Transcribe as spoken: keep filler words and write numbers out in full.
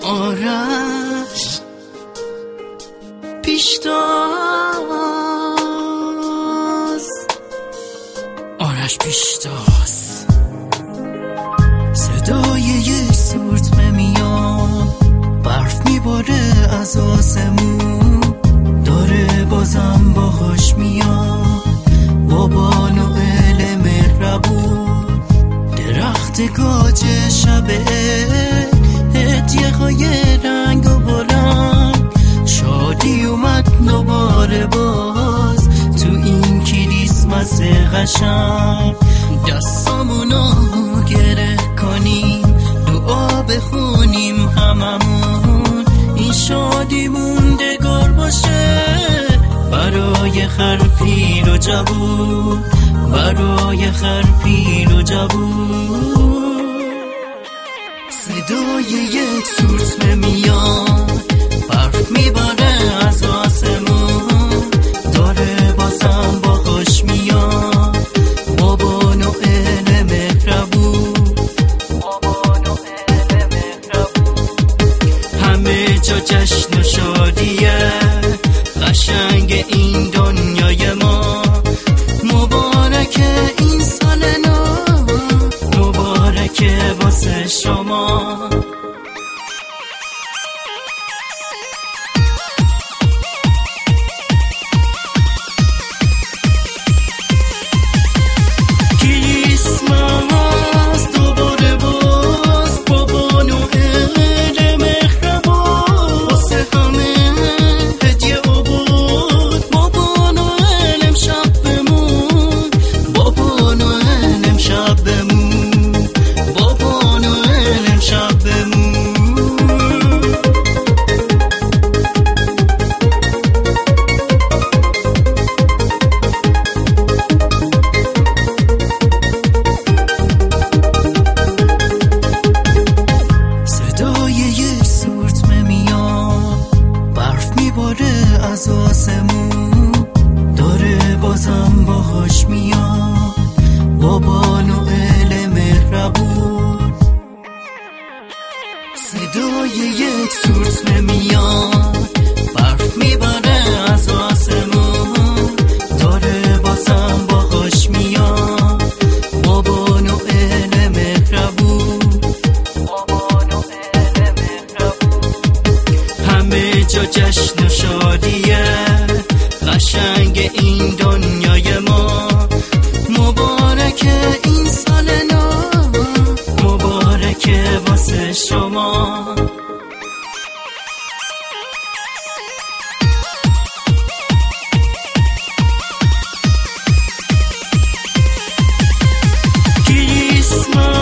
آرش پیشتاز آرش پیشتاز صدای یک سورتمه میاد، برف میباره از آسمون، داره بازم باهاش میاد بابا نوئل مهربون. درخت گاج شب هدیه های رنگ و بلند، شادی اومد دوباره باز تو این کریسمس قشنگ. دستامونو گره کنیم، دعا بخونیم هممون، این شادی موندگار باشه برای خر پیر و جوون، برای خر پیر و جوون. صدای یک سورتمه میاد، برف میباره از آسمون، داره بازم باهاش میاد بابا نوئل مهربون، بابا نوئل مهربون. همه جا جشن و شادیه، قشنگ این دنیای ما، مبارکه این سال نو، مبارکه واسه شما. کریسمس دوباره باز بابا نوئل مهربون، واسه همه هدیه آورد بابا نوئل امشب بمون، بابا نوئل امشب بمون، بابا نوئل امشب بمون. از آسمون داره بازم باهاش میاد بابا نوئل مهربون. صدای یک سورتمه میاد، برف میباره از آسمون، داره بازم باهاش میاد بابا نوئل مهربون، بابا نوئل مهربون. همه جا جشن و شادیه، قشنگ این دنیای ما، مبارکه این سال نو، مبارکه واسه شما. کریسمس